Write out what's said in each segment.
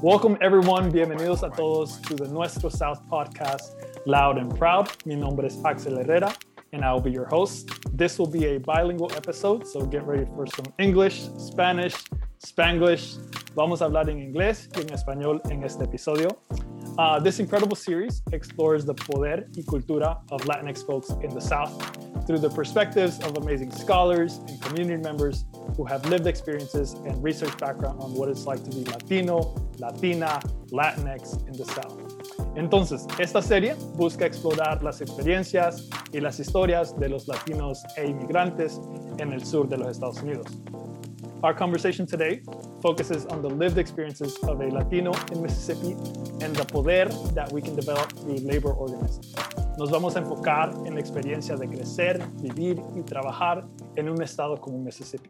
Welcome everyone, bienvenidos a todos to the Nuestro South podcast, Loud and Proud. Mi nombre es Axel Herrera and I will be your host. This will be a bilingual episode, so get ready for some English, Spanish, Spanglish. Vamos a hablar en inglés y en español en este episodio. This incredible series explores the poder y cultura of Latinx folks in the South through the perspectives of amazing scholars and community members who have lived experiences and research background on what it's like to be Latino, Latina, Latinx in the South. Entonces, esta serie busca explorar las experiencias y las historias de los latinos e inmigrantes en el sur de los Estados Unidos. Our conversation today focuses on the lived experiences of a Latino in Mississippi and the poder that we can develop through labor organizing. Nos vamos a enfocar en la experiencia de crecer, vivir y trabajar en un estado como Mississippi.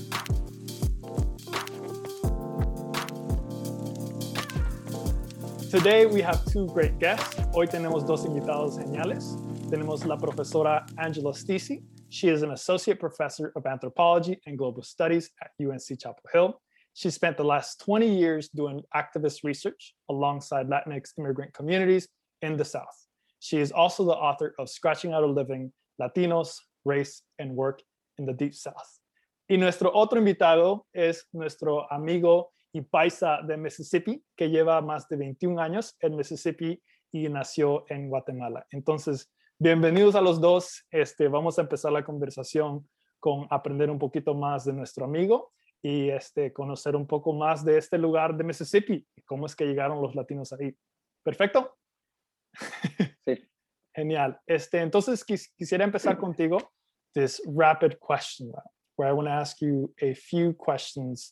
Today we have two great guests. Hoy tenemos dos invitados geniales. Tenemos la profesora Angela Stisi. She is an associate professor of anthropology and global studies at UNC Chapel Hill. She spent the last 20 years doing activist research alongside Latinx immigrant communities in the South. She is also the author of Scratching Out a Living, Latinos, Race, and Work in the Deep South. Y nuestro otro invitado es nuestro amigo y paisa de Mississippi, que lleva más de 21 años en Mississippi y nació en Guatemala. Entonces, bienvenidos a los dos. Vamos a empezar la conversación con aprender un poquito más de nuestro amigo y conocer un poco más de este lugar de Mississippi y cómo es que llegaron los latinos ahí. ¿Perfecto? Sí. Genial. Entonces, quisiera empezar contigo this rapid question round, where I want to ask you a few questions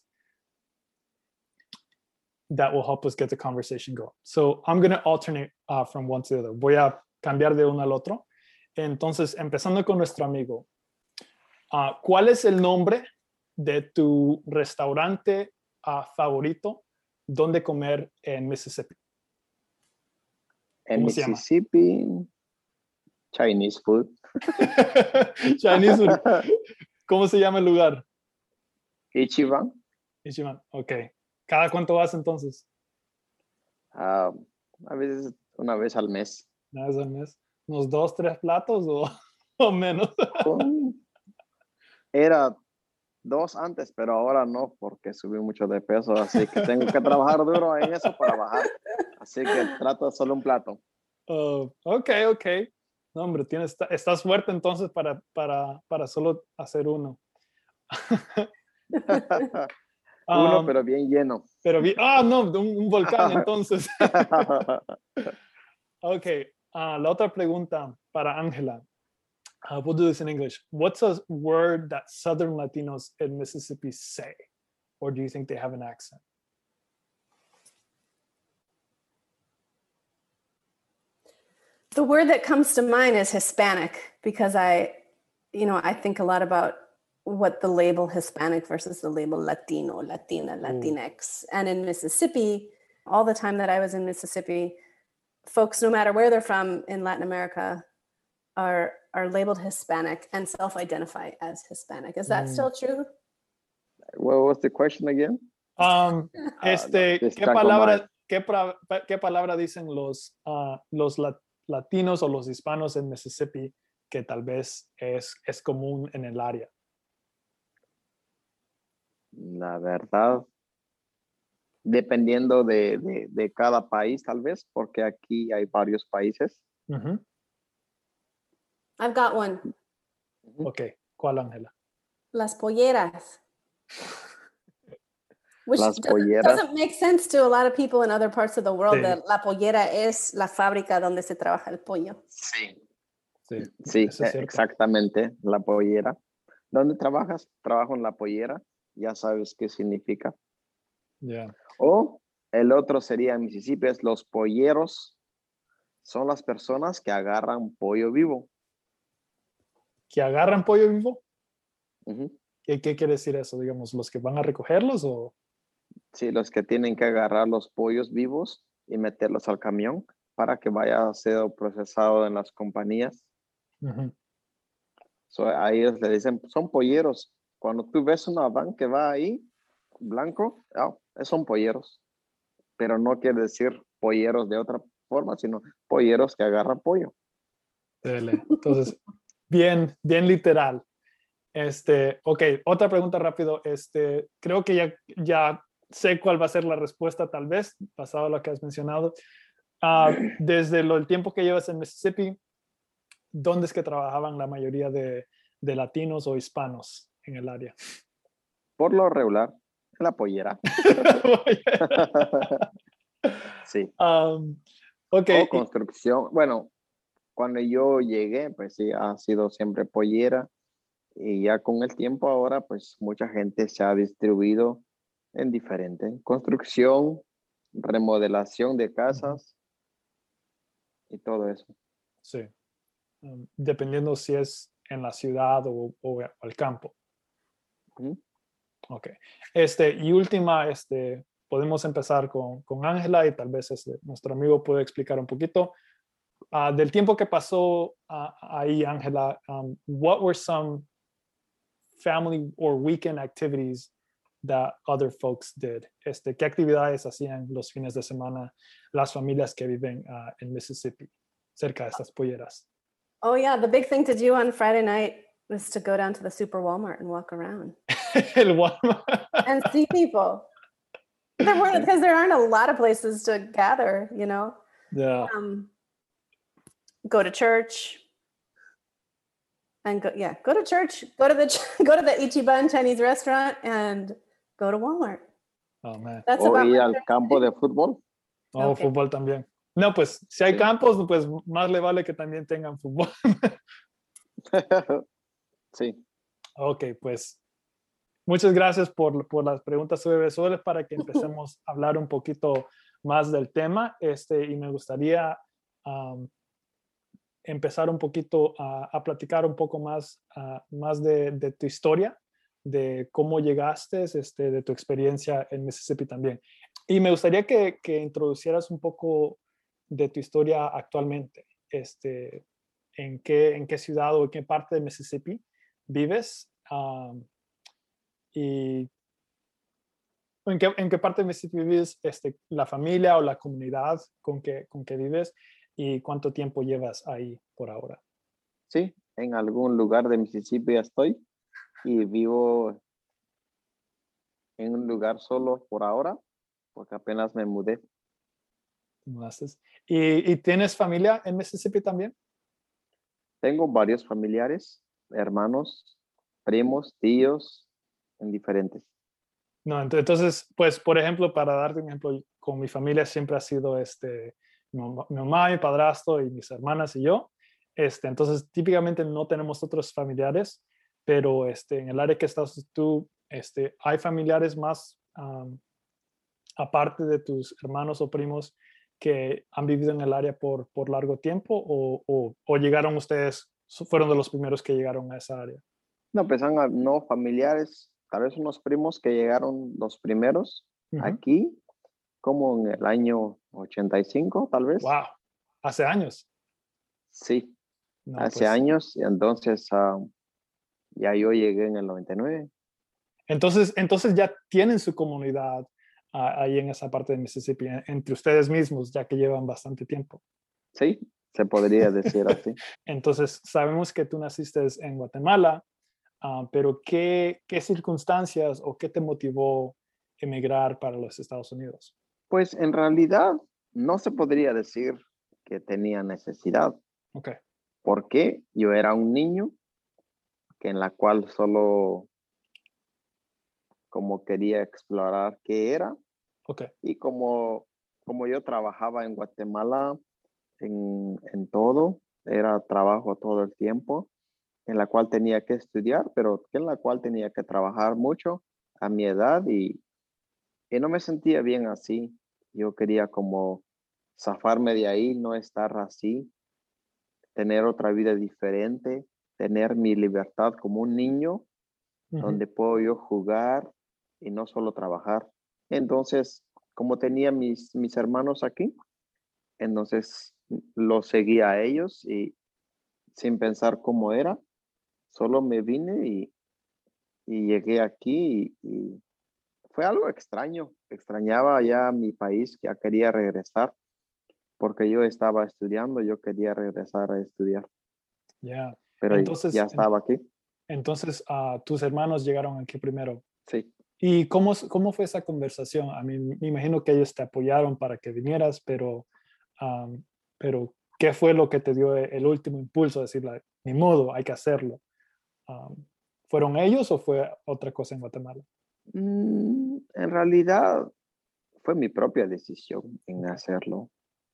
that will help us get the conversation going. So I'm going to alternate from one to the other. Voy a cambiar de uno al otro. Entonces, empezando con nuestro amigo, ¿cuál es el nombre de tu restaurante favorito donde comer en Mississippi? En Mississippi, Chinese food. Chinese food. ¿Cómo se llama el lugar? Ichiban. Ichiban, ok. ¿Cada cuánto vas entonces? A veces, una vez al mes. Una vez al mes. ¿Unos 2, 3 platos o menos? Era 2 antes, pero ahora no, porque subí mucho de peso, así que tengo que trabajar duro en eso para bajar. Así que trato solo un plato. Ok. No, hombre, estás fuerte entonces para solo hacer uno. Uno, pero bien lleno. No, un volcán entonces. Ok, la otra pregunta para Angela. We'll do this in English. What's a word that Southern Latinos in Mississippi say? Or do you think they have an accent? The word that comes to mind is Hispanic, because I think a lot about what the label Hispanic versus the label Latino, Latina, Latinx. And in Mississippi, all the time that I was in Mississippi, folks, no matter where they're from in Latin America, are labeled Hispanic and self-identify as Hispanic. Is that still true? What was the question again? ¿Qué palabra dicen los latinos o los hispanos en Mississippi que tal vez es común en el área? La verdad, dependiendo de cada país, tal vez, porque aquí hay varios países. Uh-huh. I've got one. Ok, ¿cuál, Ángela? Las polleras. Which Las polleras. doesn't make sense to a lot of people in other parts of the world, Sí. that la pollera es la fábrica donde se trabaja el pollo. Sí, eso es cierto. exactamente, la pollera. ¿Dónde trabajas? Trabajo en la pollera, ya sabes qué significa. Yeah. O el otro sería Mississippi, es los polleros, son las personas que agarran pollo vivo. ¿Que agarran pollo vivo? Uh-huh. ¿Qué quiere decir eso? Digamos, ¿los que van a recogerlos o...? Sí, los que tienen que agarrar los pollos vivos y meterlos al camión para que vaya a ser procesado en las compañías. Uh-huh. So, a ellos le dicen, son polleros. Cuando tú ves una van que va ahí, blanco, son polleros. pero no quiere decir polleros de otra forma, sino polleros que agarran pollo. Entonces, bien, bien literal. Ok, otra pregunta rápido. Creo que ya sé cuál va a ser la respuesta, tal vez, basado en lo que has mencionado. Desde el tiempo que llevas en Mississippi, ¿dónde es que trabajaban la mayoría de latinos o hispanos en el área? Por lo regular, en la pollera. Sí. Ok, O construcción. Bueno, cuando yo llegué, pues sí, ha sido siempre pollera. Y ya con el tiempo ahora, pues mucha gente se ha distribuido en diferentes. Construcción, remodelación de casas y todo eso. sí. Dependiendo si es en la ciudad o al campo. Ujú. Ok. Y última, podemos empezar con Ángela y tal vez nuestro amigo puede explicar un poquito. Del tiempo que pasó ahí, Ángela, what were some family or weekend activities that other folks did? ¿Qué actividades hacían los fines de semana las familias que viven en Mississippi, cerca de estas polleras? Oh yeah, the big thing to do on Friday night was to go down to the Super Walmart and walk around El Walmart. and see people. Because there aren't a lot of places to gather, you know. Yeah. Go to church and go to church, go to the Ichiban Chinese restaurant and go to Walmart. Oh, man. That's O about ir my al campo de fútbol. Oh, Okay. fútbol también. No, pues si hay Sí. campos, pues más le vale que también tengan fútbol. Sí. Ok, pues muchas gracias por las preguntas sobre solo para que empecemos a hablar un poquito más del tema. Y me gustaría empezar un poquito a platicar un poco más, más de tu historia, de cómo llegaste, de tu experiencia en Mississippi también. Y me gustaría que introducieras un poco de tu historia actualmente. ¿En qué ciudad o en qué parte de Mississippi vives? Y ¿en qué parte de Mississippi vives, la familia o la comunidad con que vives y cuánto tiempo llevas ahí por ahora? Sí, en algún lugar de Mississippi estoy y vivo en un lugar solo por ahora, porque apenas me mudé. ¿Y tienes familia en Mississippi también? Tengo varios familiares, hermanos, primos, tíos, en diferentes. No, entonces, pues, por ejemplo, para darte un ejemplo, con mi familia siempre ha sido mi mamá, mi padrastro y mis hermanas y yo. Entonces, típicamente no tenemos otros familiares, pero en el área que estás tú, ¿hay familiares más aparte de tus hermanos o primos que han vivido en el área por largo tiempo o llegaron ustedes, fueron de los primeros que llegaron a esa área? No, pues son no familiares, tal vez unos primos que llegaron los primeros Ujú. aquí, como en el año 85, tal vez. Wow, hace años. Sí, No, hace pues. años, y entonces ya yo llegué en el 99. Entonces ya tienen su comunidad ahí en esa parte de Mississippi, entre ustedes mismos, ya que llevan bastante tiempo. Sí, se podría decir así. Entonces, sabemos que tú naciste en Guatemala, pero ¿qué circunstancias o qué te motivó emigrar para los Estados Unidos? Pues en realidad no se podría decir que tenía necesidad, Ok, porque yo era un niño que en la cual solo como quería explorar qué era ok. y como yo trabajaba en Guatemala en todo, era trabajo todo el tiempo, en la cual tenía que estudiar, pero en la cual tenía que trabajar mucho a mi edad y no me sentía bien así. Yo quería como zafarme de ahí, no estar así, tener otra vida diferente, tener mi libertad como un niño, Ujú, donde puedo yo jugar y no solo trabajar. Entonces, como tenía mis hermanos aquí, entonces los seguía a ellos y sin pensar cómo era, solo me vine y llegué aquí y fue algo extraño. Extrañaba ya mi país, ya quería regresar porque yo estaba estudiando, yo quería regresar a estudiar, Ya. pero ya Entonces, estaba aquí. tus hermanos llegaron aquí primero. Sí. ¿Y cómo fue esa conversación? A mí me imagino que ellos te apoyaron para que vinieras, um, pero ¿qué fue lo que te dio el último impulso? Decir, ni modo, hay que hacerlo. Um, ¿Fueron ellos o fue otra cosa en Guatemala? En realidad fue mi propia decisión en Ok. hacerlo.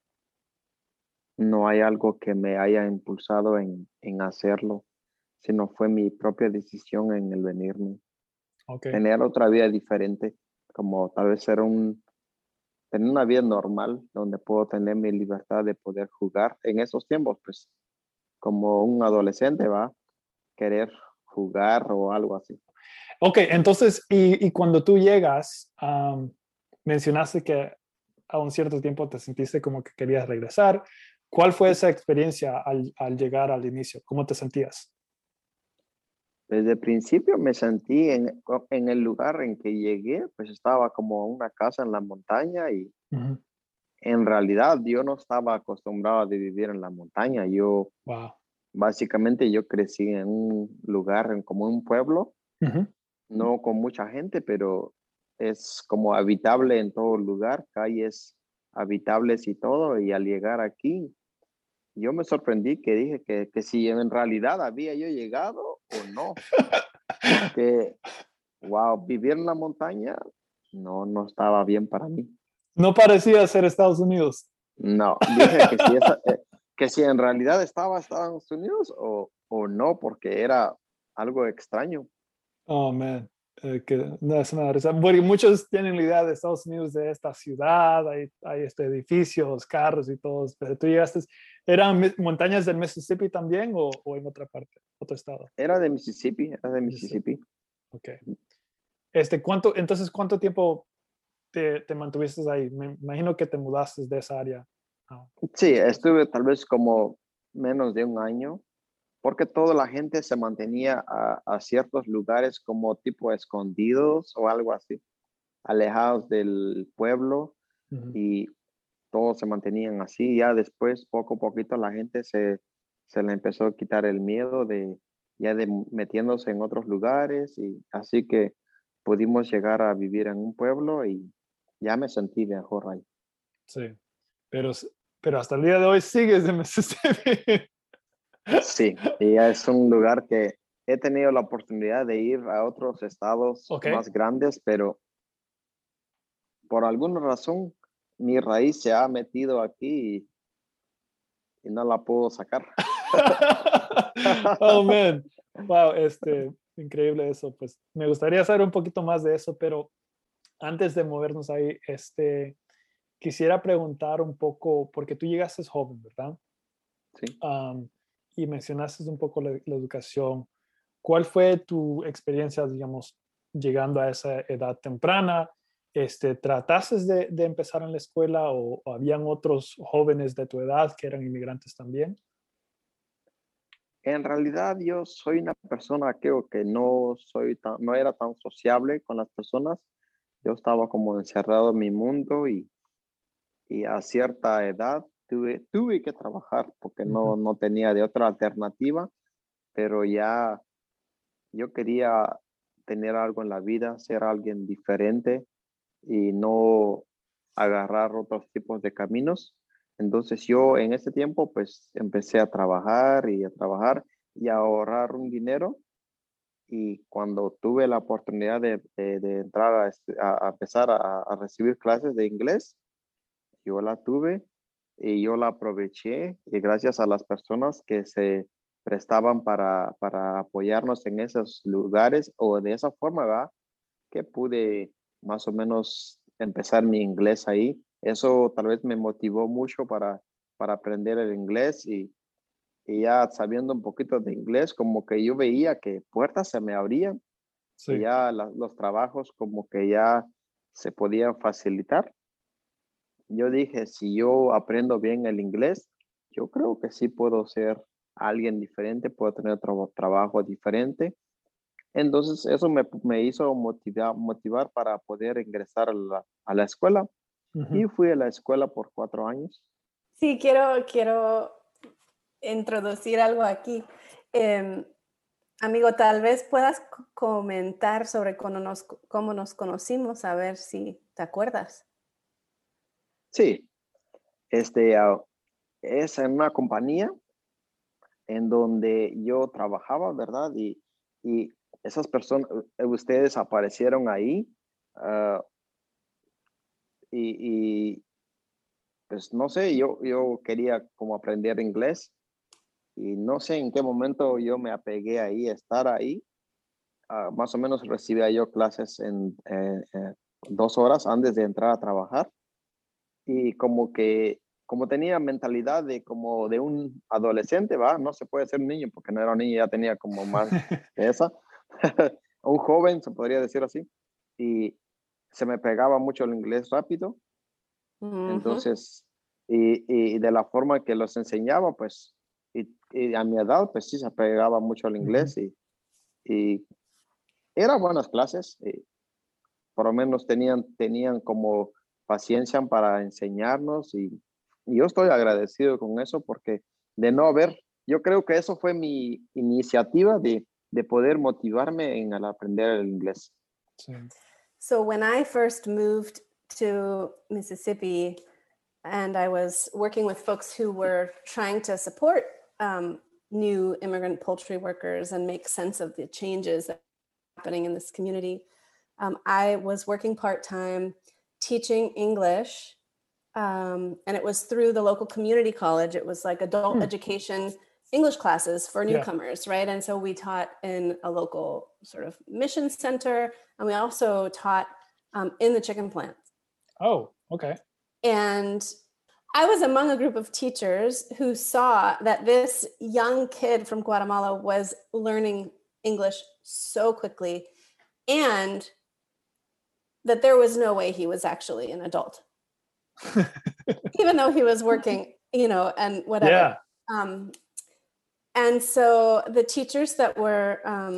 No hay algo que me haya impulsado en hacerlo, sino fue mi propia decisión en el venirme. Ok. Tener otra vida diferente, como tal vez tener una vida normal donde puedo tener mi libertad de poder jugar. En esos tiempos, pues, como un adolescente va a querer jugar o algo así. Ok, entonces, y cuando tú llegas, mencionaste que a un cierto tiempo te sentiste como que querías regresar. ¿Cuál fue esa experiencia al llegar al inicio? ¿Cómo te sentías? Desde el principio me sentí en el lugar en que llegué, pues estaba como una casa en la montaña y Ujú. en realidad yo no estaba acostumbrado a vivir en la montaña. Wow. Básicamente yo crecí en un lugar, como un pueblo, Ujú. no con mucha gente, pero es como habitable en todo lugar, calles habitables y todo. Y al llegar aquí, yo me sorprendí que dije que si en realidad había yo llegado o no, porque, wow, vivir en la montaña no estaba bien para mí. No parecía ser Estados Unidos. No, dije que si en realidad estaba Estados Unidos o no, porque era algo extraño. Oh, man. Que no es una risa. Bueno, y muchos tienen la idea de Estados Unidos, de esta ciudad, hay edificios, carros y todo, pero tú llegaste, ¿eran montañas del Mississippi también o en otra parte, otro estado? Era de Mississippi. Mississippi. Ok. ¿Cuánto tiempo te mantuviste ahí? Me imagino que te mudaste de esa área. Sí, Después. estuve tal vez como menos de un año, porque toda la gente se mantenía a ciertos lugares como tipo escondidos o algo así, alejados del pueblo Ujú. y todos se mantenían así. Ya después, poco a poquito, la gente se le empezó a quitar el miedo de metiéndose en otros lugares y así que pudimos llegar a vivir en un pueblo y ya me sentí mejor ahí. Sí, pero, pero hasta el día de hoy sigues en Mississippi. Sí, y es un lugar que he tenido la oportunidad de ir a otros estados Ok. más grandes, pero por alguna razón mi raíz se ha metido aquí y no la puedo sacar. Oh, man. Wow, increíble eso. Pues me gustaría saber un poquito más de eso, pero antes de movernos ahí, quisiera preguntar un poco, porque tú llegaste joven, ¿verdad? Sí. Am, y mencionaste un poco la educación. ¿Cuál fue tu experiencia, digamos, llegando a esa edad temprana? ¿Trataste de empezar en la escuela o habían otros jóvenes de tu edad que eran inmigrantes también? En realidad yo soy una persona que no era tan sociable con las personas. Yo estaba como encerrado en mi mundo y a cierta edad tuve que trabajar porque Ujú. no tenía de otra alternativa, pero ya yo quería tener algo en la vida, ser alguien diferente y no agarrar otros tipos de caminos. Entonces yo en ese tiempo pues empecé a trabajar y a trabajar y a ahorrar un dinero y cuando tuve la oportunidad de entrar a empezar a recibir clases de inglés, yo la tuve y yo la aproveché y gracias a las personas que se prestaban para apoyarnos en esos lugares o de esa forma, ¿verdad? Que pude más o menos empezar mi inglés ahí. Eso tal vez me motivó mucho para aprender el inglés y ya sabiendo un poquito de inglés, como que yo veía que puertas se me abrían y Sí, ya los trabajos como que ya se podían facilitar. Yo dije, si yo aprendo bien el inglés, yo creo que sí puedo ser alguien diferente, puedo tener otro trabajo diferente Entonces eso me hizo motivar para poder ingresar a la escuela y fui a la escuela por 4 años. Sí, quiero introducir algo aquí. Amigo, tal vez puedas comentar sobre cómo nos conocimos, a ver si te acuerdas. Sí, es en una compañía en donde yo trabajaba, ¿verdad? Y esas personas, ustedes aparecieron ahí y pues no sé, yo quería como aprender inglés y no sé en qué momento yo me apegué ahí, a estar ahí. Más o menos recibía yo clases en 2 horas antes de entrar a trabajar y como tenía mentalidad como de un adolescente, ¿va? No se puede ser un niño porque no era un niño, ya tenía como más de esa. Un joven, se podría decir así. Y se me pegaba mucho el inglés rápido. Entonces, y de la forma que los enseñaba, pues, y a mi edad, pues sí se pegaba mucho al inglés y eran buenas clases. Por lo menos tenían como paciencia para enseñarnos y yo estoy agradecido con eso porque de no haber, yo creo que eso fue mi iniciativa de poder motivarme en al aprender el inglés. Sí. So when I first moved to Mississippi and I was working with folks who were trying to support new immigrant poultry workers and make sense of the changes that are happening in this community, I was working part-time teaching English, and it was through the local community college. It was like adult education English classes for newcomers, right? And so we taught in a local sort of mission center, and we also taught in the chicken plant. Oh, okay. And I was among a group of teachers who saw that this young kid from Guatemala was learning English so quickly and that there was no way he was actually an adult, even though he was working, and whatever. Yeah. And so the teachers that were,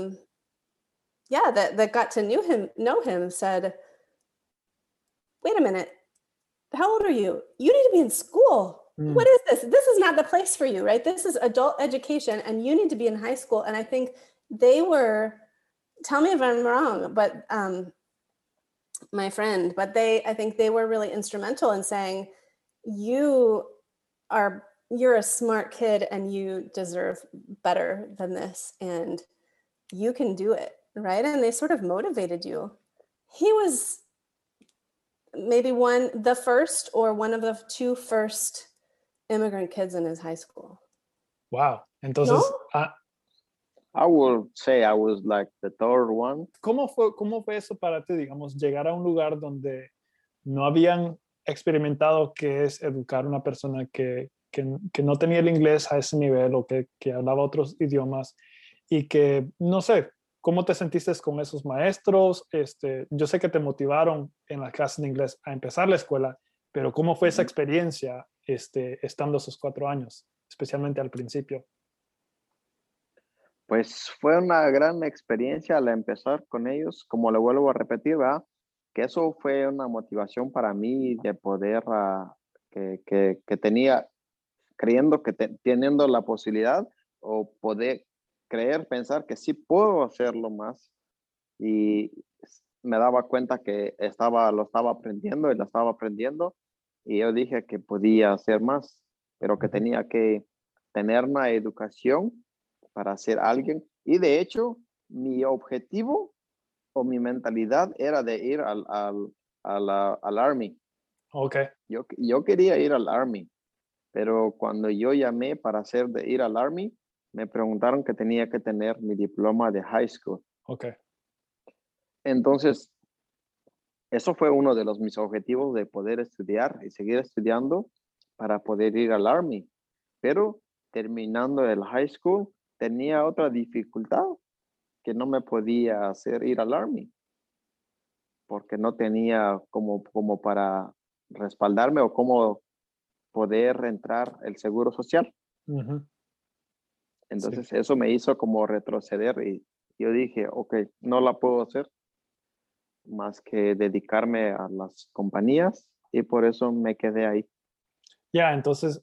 that got to know him said, wait a minute, how old are you? You need to be in school. What is this? This is not the place for you, right? This is adult education and you need to be in high school. And I think they were, tell me if I'm wrong, but my friend, but I think they were really instrumental in saying, you're a smart kid and you deserve better than this and you can do it, right? And they sort of motivated you. He was maybe the first or one of the 2 first immigrant kids in his high school. Wow. Entonces, ¿No? I would say I was like the third one. ¿Cómo fue eso para ti, digamos, llegar a un lugar donde no habían experimentado qué es educar a una persona que no tenía el inglés a ese nivel o que hablaba otros idiomas y que, no sé, ¿cómo te sentiste con esos maestros? Yo sé que te motivaron en las clases de inglés a empezar la escuela, pero ¿cómo fue esa experiencia estando esos 4 años, especialmente al principio? Pues fue una gran experiencia al empezar con ellos, como le vuelvo a repetir, ¿verdad? Que eso fue una motivación para mí de poder, que tenía, creyendo que teniendo la posibilidad o poder pensar que sí puedo hacerlo más. Y me daba cuenta que lo estaba aprendiendo y lo estaba aprendiendo. Y yo dije que podía hacer más, pero que tenía que tener una educación para ser alguien. Y de hecho, mi objetivo o mi mentalidad era de ir al Army. Okay. Yo quería ir al Army, pero cuando yo llamé para ir al Army, me preguntaron que tenía que tener mi diploma de high school. Okay. Entonces, eso fue uno de mis objetivos de poder estudiar y seguir estudiando para poder ir al Army. Pero terminando el high school, tenía otra dificultad que no me podía hacer ir al Army porque no tenía como para respaldarme o cómo poder entrar el seguro social. Entonces eso me hizo como retroceder y Yo dije, ok, no la puedo hacer más que dedicarme a las compañías y por eso me quedé ahí. Ya, entonces,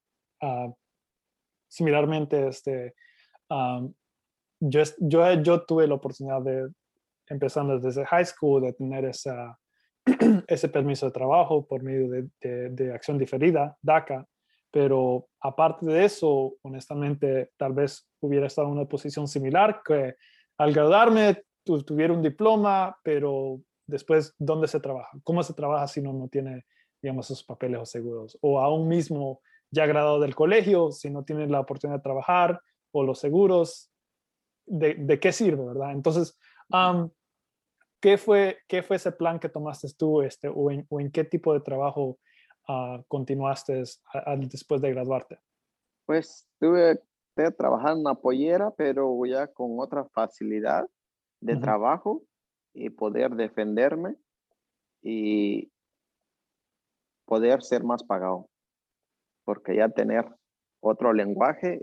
similarmente, um, yo tuve la oportunidad de, empezando desde high school, de tener ese permiso de trabajo por medio de acción diferida, DACA, pero aparte de eso, honestamente, tal vez hubiera estado en una posición similar, que al graduarme tuviera un diploma, pero después, ¿dónde se trabaja? ¿Cómo se trabaja si no tiene, digamos, esos papeles o seguros? O aún mismo, ya graduado del colegio, si no tiene la oportunidad de trabajar o los seguros, ¿de qué sirve, verdad? Entonces, ¿qué fue ese plan que tomaste tú, o en qué tipo de trabajo continuaste después de graduarte? Pues tuve que trabajar en una pollera, pero ya con otra facilidad de Ujú. trabajo y poder defenderme y poder ser más pagado, porque ya tener otro lenguaje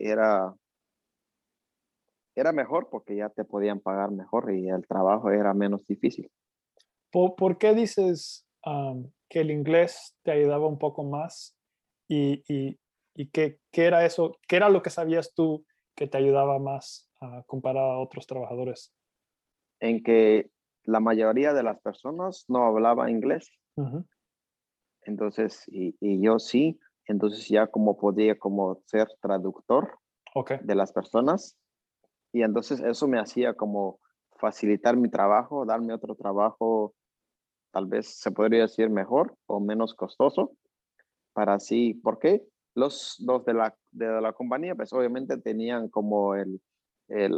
era mejor porque ya te podían pagar mejor y el trabajo era menos difícil. ¿Por qué dices que el inglés te ayudaba un poco más? ¿Y qué era eso? ¿Qué era lo que sabías tú que te ayudaba más comparado a otros trabajadores? En que la mayoría de las personas no hablaba inglés, Ujú. entonces, y yo sí, entonces ya como podía como ser traductor Ok, de las personas, y entonces eso me hacía como facilitar mi trabajo, darme otro trabajo, tal vez se podría decir mejor o menos costoso, para así, ¿por qué? Los de la compañía, pues obviamente tenían como el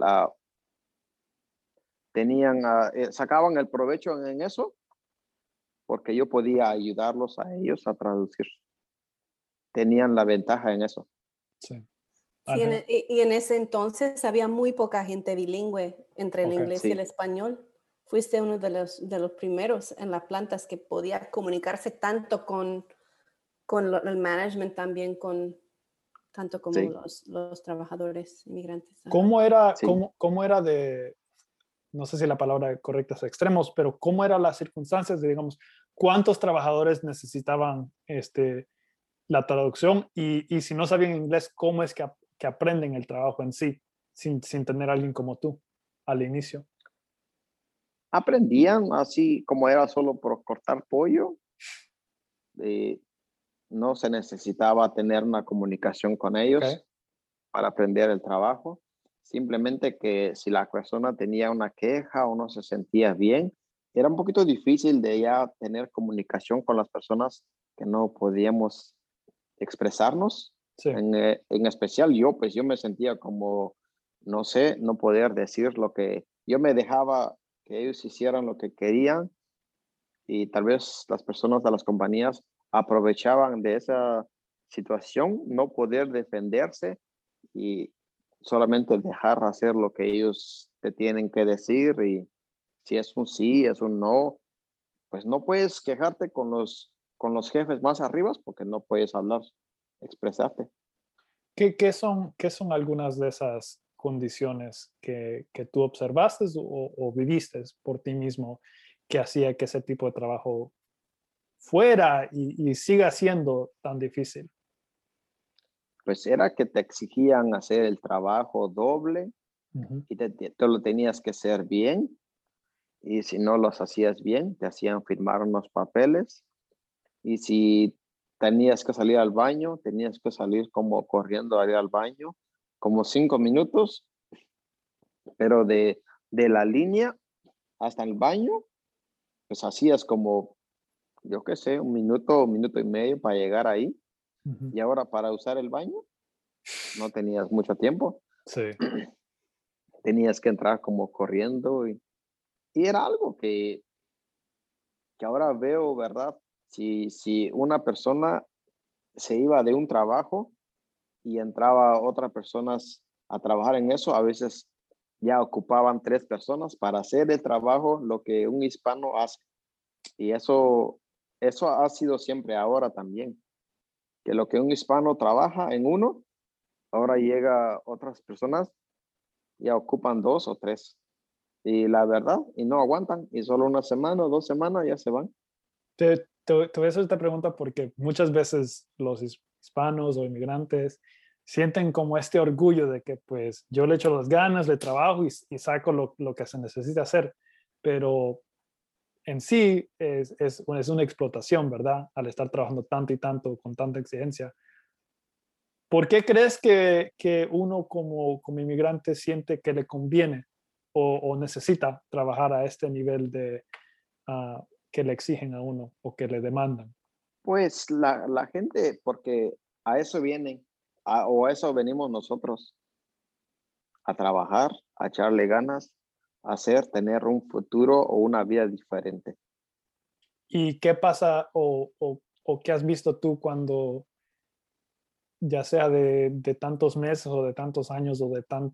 sacaban el provecho en eso, porque yo podía ayudarlos a ellos a traducir. Tenían la ventaja en eso. sí. Sí, Ángela, y en ese entonces había muy poca gente bilingüe entre el ok. inglés y el Sí, español. Fuiste uno de los primeros en las plantas que podía comunicarse tanto con el management, también tanto como sí, los trabajadores inmigrantes. Ajá. sí. Cómo era no sé si la palabra correcta es extremos, pero cómo eran las circunstancias de, digamos, cuántos trabajadores necesitaban la traducción y si no sabían inglés, cómo es que aprenden el trabajo en sí, sin tener a alguien como tú al inicio? Aprendían así como era solo por cortar pollo. eh, no se necesitaba tener una comunicación con Ok, ellos para aprender el trabajo. Simplemente que si la persona tenía una queja o no se sentía bien, era un poquito difícil de ya tener comunicación con las personas que no podíamos expresarnos. sí. En especial yo, pues yo me sentía como, no sé, no poder decir lo que yo me dejaba que ellos hicieran lo que querían y tal vez las personas de las compañías aprovechaban de esa situación, no poder defenderse y solamente dejar hacer lo que ellos te tienen que decir y si es un sí, es un no, pues no puedes quejarte con los jefes más arriba porque no puedes hablar, expresarte. ¿Qué son algunas de esas condiciones que tú observaste o viviste por ti mismo que hacía que ese tipo de trabajo fuera y siga siendo tan difícil? Pues era que te exigían hacer el trabajo doble Ujú. y te lo tenías que hacer bien y si no los hacías bien, te hacían firmar unos papeles y si tenías que salir al baño, tenías que salir como corriendo a ir al baño, como 5 minutos, pero de la línea hasta el baño, pues hacías como, yo qué sé, un minuto y medio para llegar ahí Ujú. y ahora para usar el baño no tenías mucho tiempo, Sí, tenías que entrar como corriendo y era algo que ahora veo, ¿verdad? Si una persona se iba de un trabajo y entraba otras personas a trabajar en eso, a veces ya ocupaban 3 personas para hacer el trabajo lo que un hispano hace. Y eso ha sido siempre ahora también, que lo que un hispano trabaja en uno, ahora llega otras personas, ya ocupan 2 o 3. y la verdad, y no aguantan, y solo una semana o 2 semanas ya se van. Te voy a hacer esta pregunta porque muchas veces los hispanos o inmigrantes sienten como este orgullo de que pues yo le echo las ganas, le trabajo y saco lo que se necesita hacer, pero en sí es una explotación, ¿verdad? Al estar trabajando tanto y tanto con tanta exigencia. ¿Por qué crees que uno como inmigrante siente que le conviene o necesita trabajar a este nivel de que le exigen a uno o que le demandan? Pues la gente, porque a eso vienen, o a eso venimos nosotros, a trabajar, a echarle ganas, a hacer, tener un futuro o una vida diferente. ¿Y qué pasa o qué has visto tú cuando, ya sea de tantos meses o de tantos años o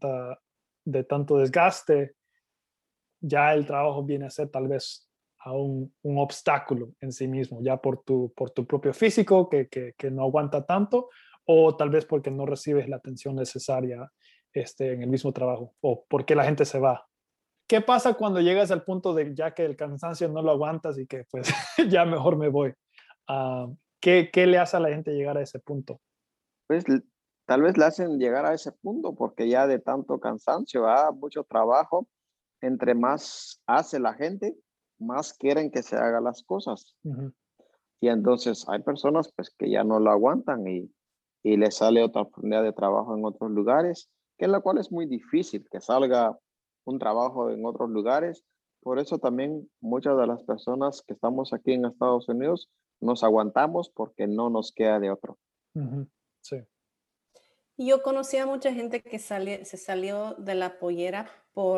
de tanto desgaste, ya el trabajo viene a ser tal vez a un obstáculo en sí mismo, ya por tu propio físico que no aguanta tanto, o tal vez porque no recibes la atención necesaria en el mismo trabajo, o porque la gente se va? ¿Qué pasa cuando llegas al punto de ya que el cansancio no lo aguantas y que pues ya mejor me voy? Ah, ¿qué le hace a la gente llegar a ese punto? Pues tal vez le hacen llegar a ese punto porque ya de tanto cansancio, mucho trabajo, entre más hace la gente, más quieren que se hagan las cosas. Ujú, Y entonces hay personas pues que ya no lo aguantan y les sale otra oportunidad de trabajo en otros lugares, que en la cual es muy difícil que salga un trabajo en otros lugares. Por eso también muchas de las personas que estamos aquí en Estados Unidos nos aguantamos porque no nos queda de otro. ujú, sí. Y yo conocí a mucha gente que se salió de la pollera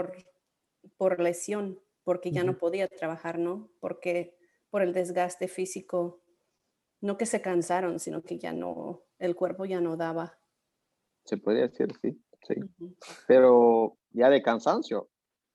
por lesión, porque ya Ujú, no podía trabajar, ¿no? Porque por el desgaste físico, no que se cansaron, sino que ya no, el cuerpo ya no daba. Se puede decir, sí, sí. Ujú. Pero ya de cansancio,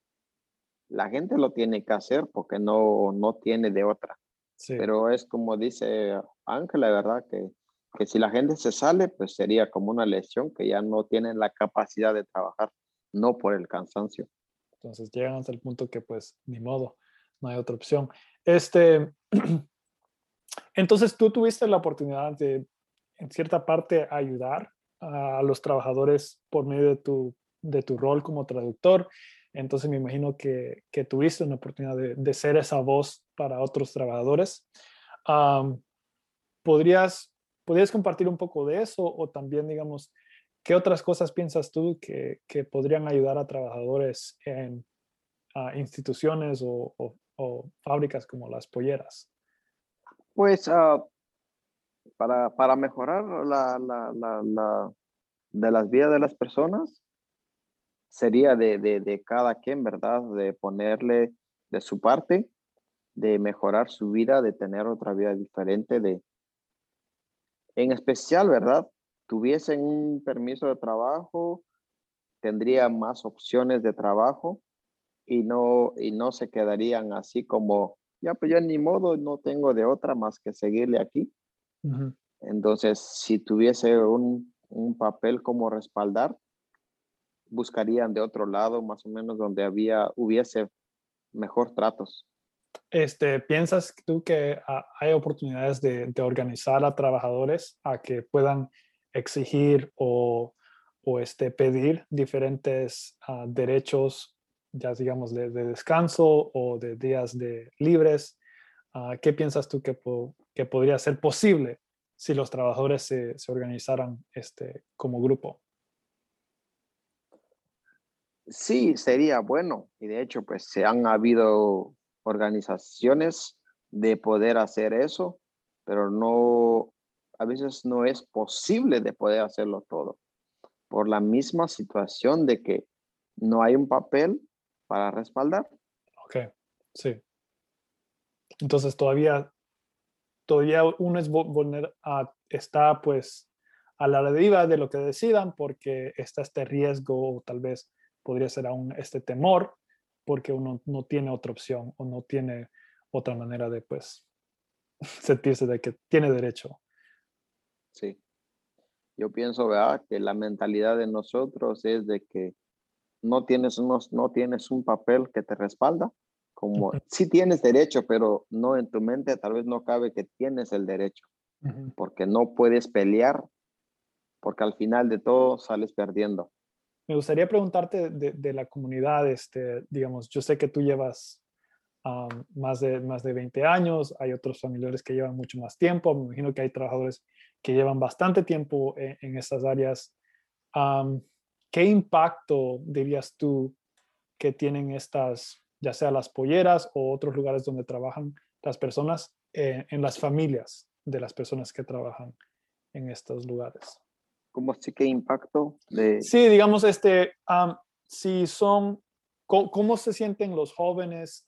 la gente lo tiene que hacer porque no tiene de otra. sí. Pero es como dice Ángel, la verdad que si la gente se sale, pues sería como una lesión que ya no tienen la capacidad de trabajar, no por el cansancio. Entonces llegan hasta el punto que pues ni modo, no hay otra opción. Este, entonces tú tuviste la oportunidad de, en cierta parte, ayudar a los trabajadores por medio de tu rol como traductor. Entonces me imagino que tuviste una oportunidad de ser esa voz para otros trabajadores. Am, ¿podrías, ¿podrías compartir un poco de eso o también, digamos, qué otras cosas piensas tú que podrían ayudar a trabajadores en instituciones o fábricas como las polleras? Pues para mejorar de las vidas de las personas, sería de cada quien, ¿verdad? De ponerle de su parte, de mejorar su vida, de tener otra vida diferente, en especial, ¿verdad? Tuviesen un permiso de trabajo, tendría más opciones de trabajo y no se quedarían así como, ya pues ya ni modo, no tengo de otra más que seguirle aquí. Ujú. Entonces, si tuviese un papel como respaldar, buscarían de otro lado, más o menos donde hubiese mejor tratos. ¿Piensas tú que hay oportunidades de organizar a trabajadores a que puedan exigir o pedir diferentes derechos, ya digamos, de descanso o de días de libres? ¿Qué piensas tú que podría ser posible si los trabajadores se organizaran como grupo? Sí, sería bueno. Y de hecho, pues se han habido organizaciones de poder hacer eso, pero no, a veces no es posible de poder hacerlo todo, por la misma situación de que no hay un papel para respaldar. Ok, sí. Entonces todavía uno está pues a la deriva de lo que decidan porque está este riesgo o tal vez podría ser aún este temor porque uno no tiene otra opción o no tiene otra manera de pues sentirse de que tiene derecho. Sí, yo pienso, ¿verdad? Que la mentalidad de nosotros es de que no tienes un papel que te respalda, como sí tienes derecho, pero no en tu mente, tal vez no cabe que tienes el derecho, porque no puedes pelear, porque al final de todo sales perdiendo. Me gustaría preguntarte de la comunidad, digamos, yo sé que tú llevas más de 20 años, hay otros familiares que llevan mucho más tiempo, me imagino que hay trabajadores que llevan bastante tiempo en estas áreas. ¿Qué impacto dirías tú que tienen estas, ya sea las polleras o otros lugares donde trabajan las personas, en las familias de las personas que trabajan en estos lugares? ¿Cómo sí que impacto de? Sí, digamos, si son, ¿cómo se sienten los jóvenes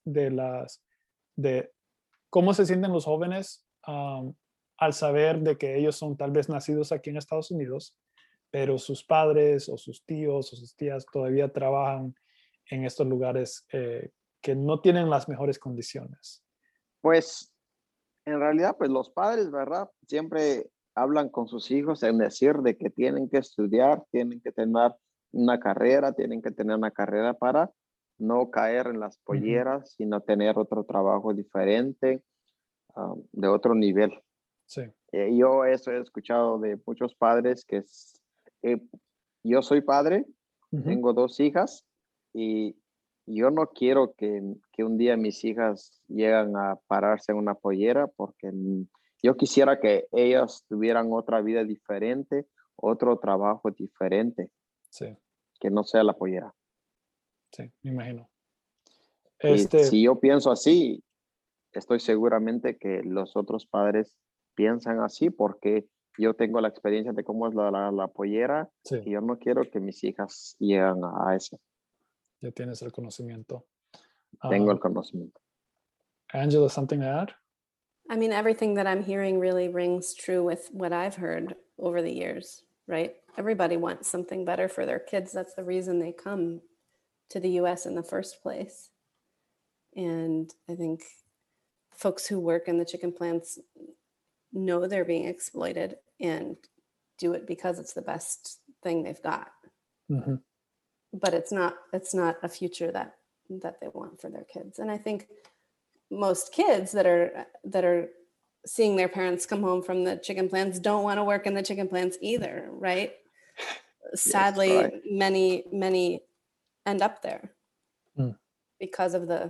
cómo se sienten los jóvenes al saber de que ellos son tal vez nacidos aquí en Estados Unidos, pero sus padres o sus tíos o sus tías todavía trabajan en estos lugares que no tienen las mejores condiciones? Pues en realidad, pues los padres, ¿verdad? Siempre hablan con sus hijos en decir de que tienen que estudiar, tienen que tener tienen que tener una carrera para no caer en las polleras, sino tener otro trabajo diferente, de otro nivel. Sí. Yo eso he escuchado de muchos padres eh, yo soy padre, tengo 2 hijas y yo no quiero que un día mis hijas lleguen a pararse en una pollera porque yo quisiera que ellas tuvieran otra vida diferente, otro trabajo diferente, Sí, que no sea la pollera. sí, me imagino. Y si yo pienso así, estoy seguramente que los otros padres piensan así porque yo tengo la experiencia de cómo es la pollera Sí, y yo no quiero que mis hijas lleguen a eso. ya tienes el conocimiento. Tengo el conocimiento. Angela, something to add? I mean, everything that I'm hearing really rings true with what I've heard over the years, right? Everybody wants something better for their kids. That's the reason they come to the US in the first place. And I think folks who work in the chicken plants know they're being exploited and do it because it's the best thing they've got. Mm-hmm. But it's not a future that they want for their kids. And I think most kids that are seeing their parents come home from the chicken plants don't want to work in the chicken plants either, right? Sadly, right. many end up there because of the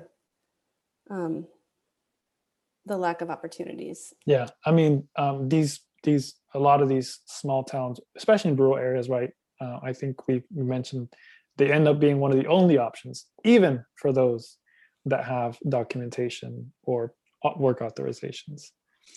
lack of opportunities. Yeah, I mean, a lot of these small towns, especially in rural areas, right? I think we mentioned they end up being one of the only options, even for those that have documentation or work authorizations.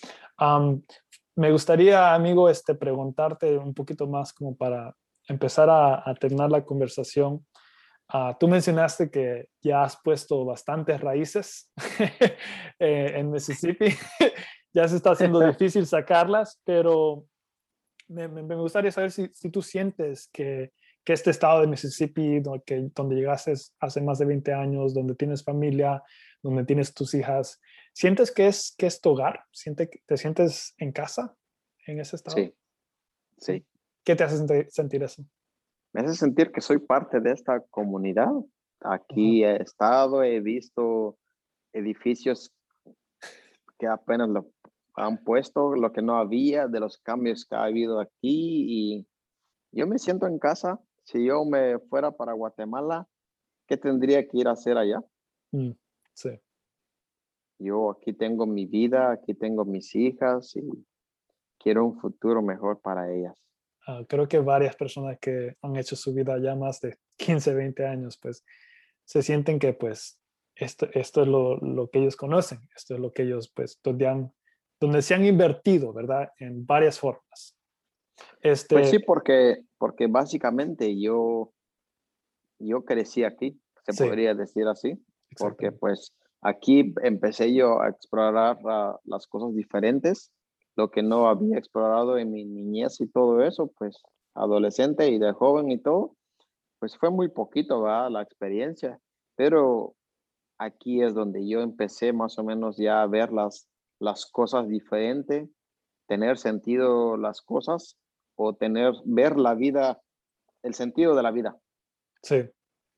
Me gustaría, amigo, preguntarte un poquito más como para empezar a terminar la conversación. Tú mencionaste que ya has puesto bastantes raíces en Mississippi. Ya se está haciendo difícil sacarlas, pero me gustaría saber si tú sientes que este estado de Mississippi, donde llegaste hace más de 20 años, donde tienes familia, donde tienes tus hijas, ¿sientes que es tu hogar? ¿Te sientes en casa en ese estado? Sí, sí. ¿Qué te hace sentir eso? Me hace sentir que soy parte de esta comunidad. Aquí he estado, he visto edificios que apenas lo han puesto, lo que no había, de los cambios que ha habido aquí y yo me siento en casa. Si yo me fuera para Guatemala, ¿qué tendría que ir a hacer allá? Sí. Yo aquí tengo mi vida, aquí tengo mis hijas y quiero un futuro mejor para ellas. Creo que varias personas que han hecho su vida ya más de 15, 20 años, pues se sienten que pues esto es lo que ellos conocen, esto es lo que ellos pues donde se han invertido, ¿verdad? En varias formas. Pues sí, porque básicamente yo crecí aquí, se Sí, podría decir así, porque pues aquí empecé yo a explorar las cosas diferentes, lo que no había explorado en mi niñez y todo eso, pues adolescente y de joven y todo, pues fue muy poquito, ¿verdad? La experiencia, pero aquí es donde yo empecé más o menos ya a ver las cosas diferentes, tener sentido las cosas o ver la vida, el sentido de la vida. Sí,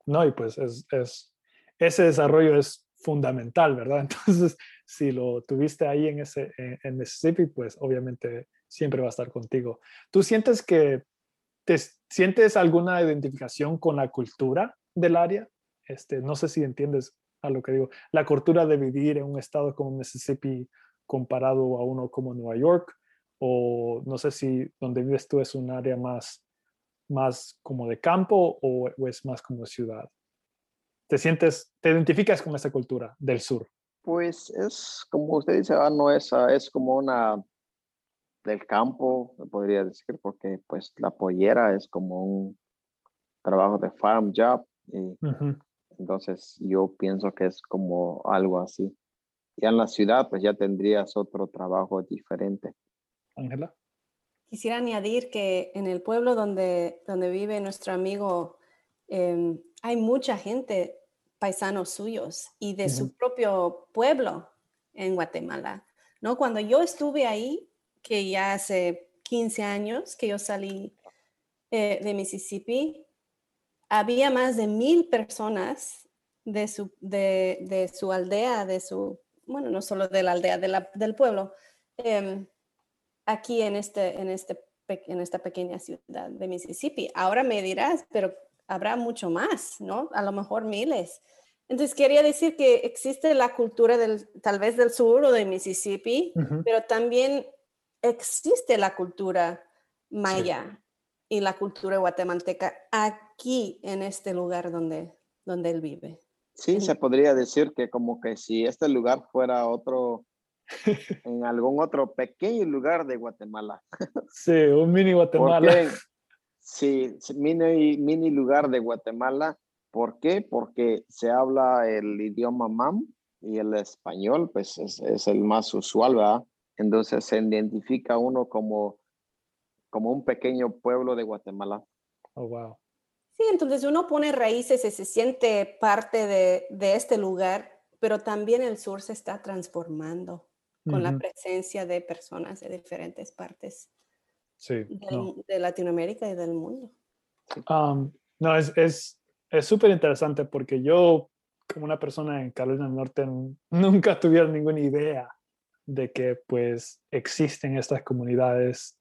No, y pues ese desarrollo es fundamental, ¿verdad? Entonces, si lo tuviste ahí en Mississippi, pues obviamente siempre va a estar contigo. ¿Tú sientes que sientes alguna identificación con la cultura del área? No sé si entiendes a lo que digo. La cultura de vivir en un estado como Mississippi comparado a uno como Nueva York, o no sé si donde vives tú es un área más como de campo o es más como ciudad. ¿Te identificas con esa cultura del sur? Pues es como usted dice, no es, es como una del campo, podría decir, porque pues la pollera es como un trabajo de farm job y Ujú. entonces yo pienso que es como algo así. Ya en la ciudad pues ya tendrías otro trabajo diferente. Ángela. Quisiera añadir que en el pueblo donde vive nuestro amigo, hay mucha gente, paisanos suyos y de su propio pueblo en Guatemala, ¿no? Cuando yo estuve ahí, que ya hace 15 años que yo salí de Mississippi, había más de 1,000 personas de su aldea, bueno, no solo de la aldea, del pueblo, em, aquí en esta pequeña ciudad de Mississippi. Ahora me dirás, pero habrá mucho más, ¿no? A lo mejor miles. Entonces quería decir que existe la cultura tal vez del sur o de Mississippi, Ujú. pero también existe la cultura Sí. maya y la cultura guatemalteca aquí en este lugar donde él vive. Sí, se podría decir que como que si este lugar fuera otro, en algún otro pequeño lugar de Guatemala. Sí, un mini ¿Por Guatemala. qué? Sí, sí, mini lugar de Guatemala. ¿Por qué? Porque se habla el idioma mam y el español, pues es el más usual, ¿verdad? Entonces se identifica uno como un pequeño pueblo de Guatemala. Oh, wow. Sí, entonces uno pone raíces y se siente parte de este lugar, pero también el sur se está transformando con la Ujú. presencia de personas de diferentes partes Sí, no. de Latinoamérica y del mundo. No, es súper interesante porque yo, como una persona en Carolina del Norte, nunca tuviera ninguna idea de que pues existen estas comunidades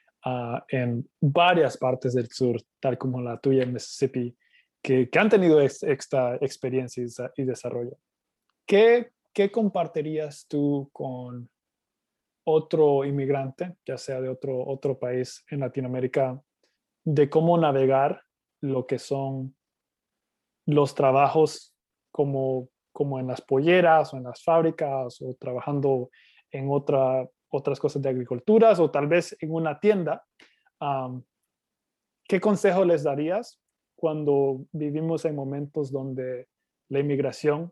en varias partes del sur, tal como la tuya en Mississippi, que han tenido esta experiencia y desarrollo. ¿Qué compartirías tú con otro inmigrante, ya sea de otro país en Latinoamérica, de cómo navegar lo que son los trabajos como en las polleras o en las fábricas o trabajando en otras cosas de agriculturas o tal vez en una tienda? Um, ¿Qué consejo les darías cuando vivimos en momentos donde la inmigración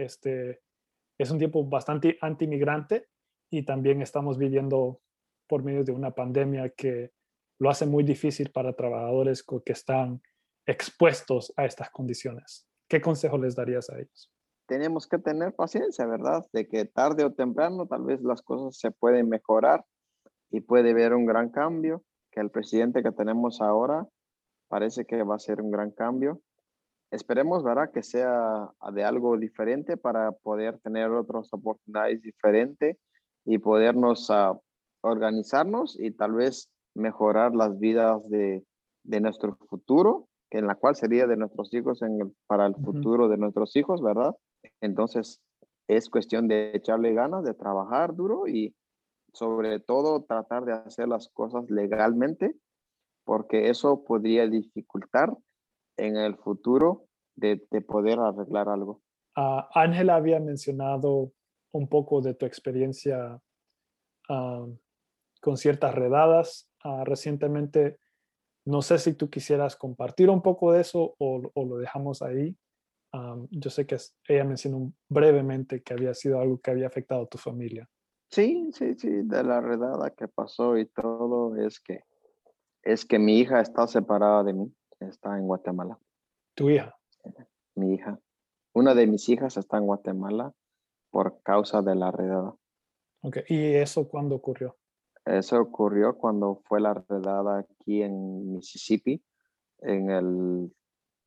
es un tiempo bastante anti-inmigrante y también estamos viviendo por medio de una pandemia que lo hace muy difícil para trabajadores que están expuestos a estas condiciones? ¿Qué consejo les darías a ellos? Tenemos que tener paciencia, ¿verdad? De que tarde o temprano tal vez las cosas se pueden mejorar y puede haber un gran cambio, que el presidente que tenemos ahora parece que va a ser un gran cambio. Esperemos, ¿verdad? Que sea de algo diferente para poder tener otras oportunidades diferentes y podernos organizarnos y tal vez mejorar las vidas de nuestro futuro, que en la cual sería de nuestros hijos para el Ujú. futuro de nuestros hijos, ¿verdad? Entonces, es cuestión de echarle ganas, de trabajar duro y sobre todo tratar de hacer las cosas legalmente, porque eso podría dificultar en el futuro de poder arreglar algo. Ángela había mencionado un poco de tu experiencia ah, con ciertas redadas recientemente. No sé si tú quisieras compartir un poco de eso o lo dejamos ahí. Yo sé que ella mencionó brevemente que había sido algo que había afectado a tu familia. Sí, sí, sí, de la redada que pasó y todo es que mi hija está separada de mí, está en Guatemala, Tu hija. mi hija. Una de mis hijas está en Guatemala por causa de la redada. Okay. ¿Y eso cuándo ocurrió? Eso ocurrió cuando fue la redada aquí en Mississippi, en el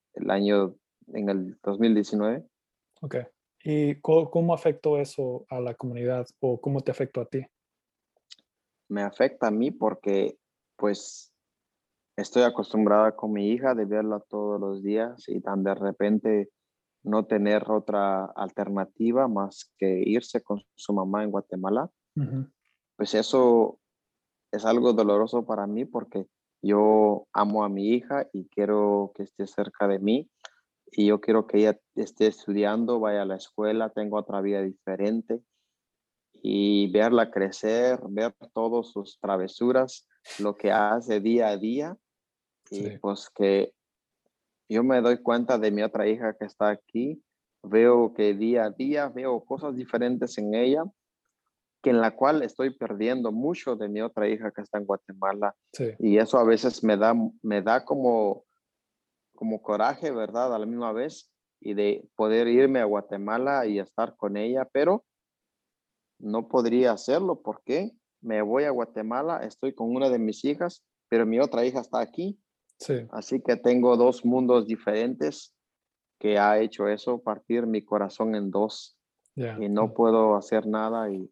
en el 2019. Ok. ¿Y cómo afectó eso a la comunidad o cómo te afectó a ti? Me afecta a mí porque pues estoy acostumbrada con mi hija de verla todos los días y tan de repente no tener otra alternativa más que irse con su mamá en Guatemala. Ujú. Pues eso es algo doloroso para mí porque yo amo a mi hija y quiero que esté cerca de mí y yo quiero que ella esté estudiando, vaya a la escuela, tenga otra vida diferente y verla crecer, ver todas sus travesuras, lo que hace día a día y Sí, pues que yo me doy cuenta de mi otra hija que está aquí, veo que día a día veo cosas diferentes en ella, que en la cual estoy perdiendo mucho de mi otra hija que está en Guatemala sí, y eso a veces me da como coraje, ¿verdad? A la misma vez y de poder irme a Guatemala y estar con ella, pero no podría hacerlo porque me voy a Guatemala, estoy con una de mis hijas, pero mi otra hija está aquí. sí, Así que tengo dos mundos diferentes que ha hecho eso, partir mi corazón en dos ya. y no puedo hacer nada y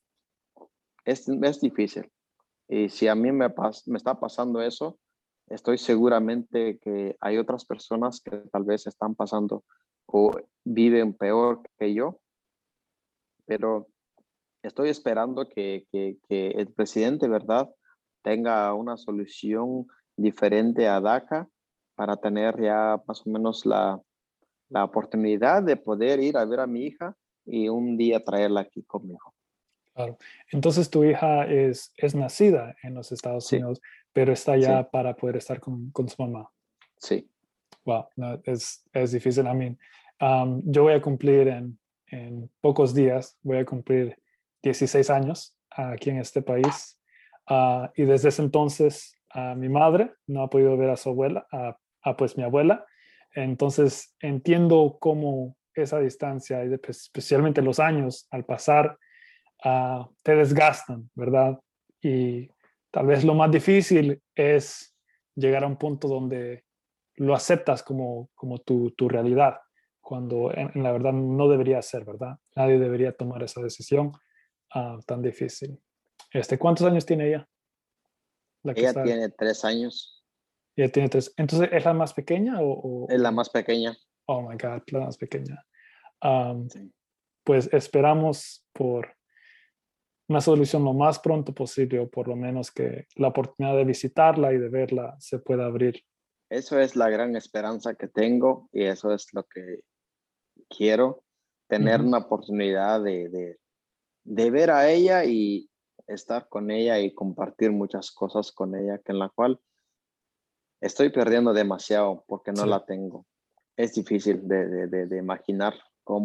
es difícil. Y si a mí me está pasando eso, estoy seguramente que hay otras personas que tal vez están pasando o viven peor que yo, pero estoy esperando que el presidente, ¿verdad?, tenga una solución diferente a DACA para tener ya más o menos la oportunidad de poder ir a ver a mi hija y un día traerla aquí conmigo. Claro. Entonces tu hija es nacida en los Estados Sí, Unidos, pero está sí, allá para poder estar con su mamá. sí. Wow, no, es difícil. I mean, yo voy a cumplir en pocos días, voy a cumplir 16 años aquí en este país. Y desde ese entonces, mi madre no ha podido ver a su abuela, pues mi abuela. Entonces entiendo cómo esa distancia, y pues, especialmente los años al pasar, te desgastan, ¿verdad? Y tal vez lo más difícil es llegar a un punto donde lo aceptas como tu realidad, cuando en la verdad no debería ser, ¿verdad? Nadie debería tomar esa decisión tan difícil. ¿Cuántos años tiene ella? La que Ella está, tiene 3 años, ella tiene tres. Entonces, ¿es la más pequeña es la más pequeña. oh my God, la más pequeña? Um, Sí. pues esperamos por una solución lo más pronto posible, o por lo menos que la oportunidad de visitarla y de verla se pueda abrir. Eso es la gran esperanza que tengo y eso es lo que quiero, tener Ujú. una oportunidad de ver a ella y estar con ella y compartir muchas cosas con ella, que en la cual estoy perdiendo demasiado porque no Sí, la tengo. Es difícil de imaginar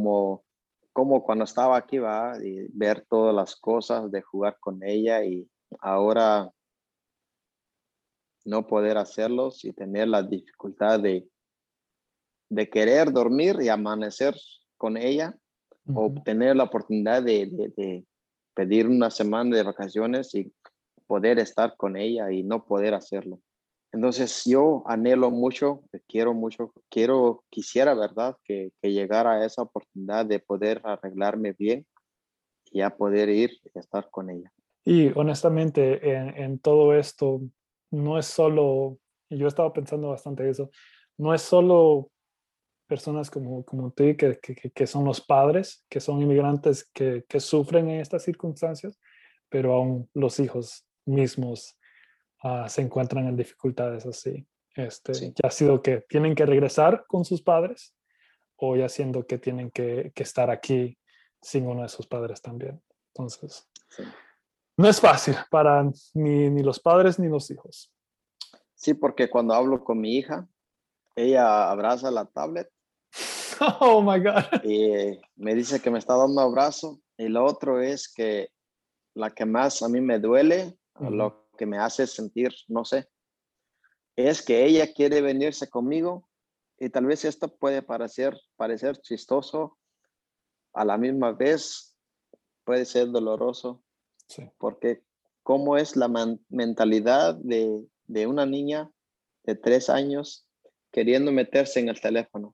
cómo cuando estaba aquí va y ver todas las cosas, de jugar con ella y ahora no poder hacerlos y tener la dificultad de querer dormir y amanecer con ella o ujú. tener la oportunidad de pedir una semana de vacaciones y poder estar con ella y no poder hacerlo. Entonces yo anhelo mucho, quisiera, ¿verdad? Que llegara a esa oportunidad de poder arreglarme bien y ya poder ir y estar con ella. Y honestamente, en todo esto, no es solo, y yo estaba pensando bastante eso, no es solo personas como tú que son los padres, que son inmigrantes que sufren en estas circunstancias, pero aún los hijos mismos se encuentran en dificultades así. Sí, Ya ha sido que tienen que regresar con sus padres o ya siendo que tienen que estar aquí sin uno de sus padres también. Entonces, sí. no es fácil para ni los padres ni los hijos. Sí, porque cuando hablo con mi hija, ella abraza la tablet Oh my God. y me dice que me está dando un abrazo. Y lo otro es que la que más a mí me duele, Ujú. lo que me hace sentir, no sé, es que ella quiere venirse conmigo y tal vez esto puede parecer chistoso, a la misma vez puede ser doloroso, Sí, porque cómo es la mentalidad de una niña de 3 años queriendo meterse en el teléfono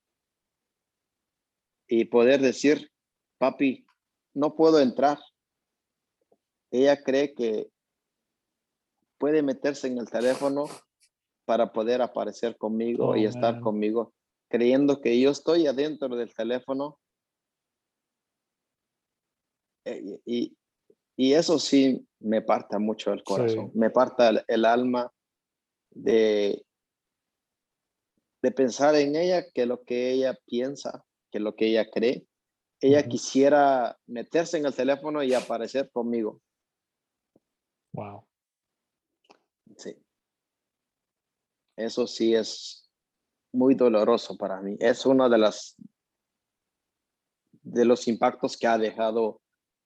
y poder decir, papi, no puedo entrar. Ella cree que puede meterse en el teléfono para poder aparecer conmigo y estar conmigo, creyendo que yo estoy adentro del teléfono. Y eso sí me parte mucho el corazón, me parte el alma de pensar en ella, que lo que ella piensa, que lo que ella cree, ella quisiera meterse en el teléfono y aparecer conmigo. Wow. Sí. Eso sí es muy doloroso para mí. Es uno de los impactos que ha dejado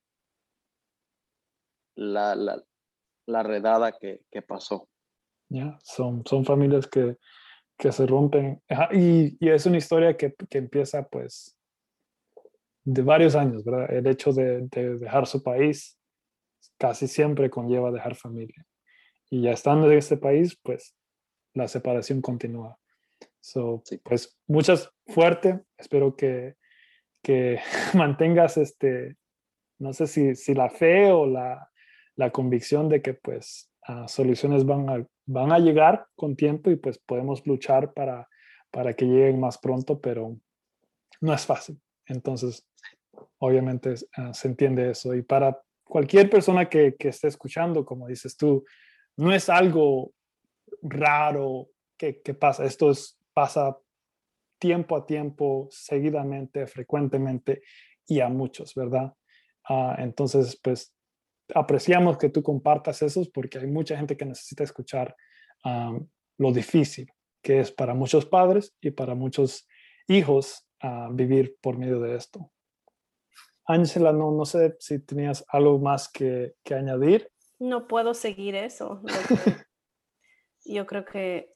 la redada que pasó. Yeah. Son familias que se rompen. Y es una historia que empieza pues de varios años, ¿verdad? El hecho de dejar su país casi siempre conlleva dejar familia. Y ya estando en este país, pues la separación continúa. Sí. Pues muchas fuerte. Espero que mantengas no sé si la fe o la convicción de que pues soluciones van a llegar con tiempo y pues podemos luchar para que lleguen más pronto, pero no es fácil. Entonces, obviamente se entiende eso. Y para cualquier persona que esté escuchando, como dices tú, no es algo raro que pasa. Esto pasa tiempo a tiempo, seguidamente, frecuentemente y a muchos, ¿verdad? Entonces, pues apreciamos que tú compartas eso porque hay mucha gente que necesita escuchar lo difícil que es para muchos padres y para muchos hijos vivir por medio de esto. Ángela, no sé si tenías algo más que añadir. No puedo seguir eso. Yo creo que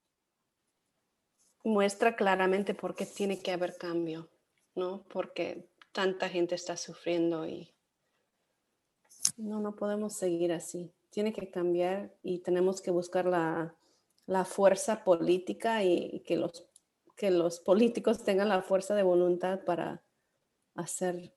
muestra claramente por qué tiene que haber cambio, ¿no? Porque tanta gente está sufriendo y no podemos seguir así. Tiene que cambiar y tenemos que buscar la fuerza política y que los políticos tengan la fuerza de voluntad para hacer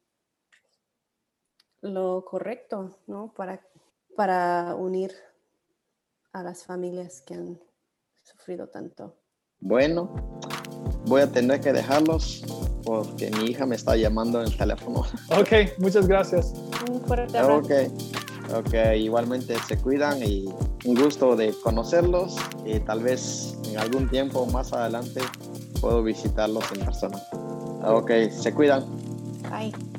lo correcto, ¿no? Para unir a las familias que han sufrido tanto. Bueno, voy a tener que dejarlos porque mi hija me está llamando en el teléfono. Ok, muchas gracias. Un fuerte abrazo. Ok, igualmente se cuidan y un gusto de conocerlos y tal vez en algún tiempo más adelante puedo visitarlos en persona. Ok, se cuidan. Bye.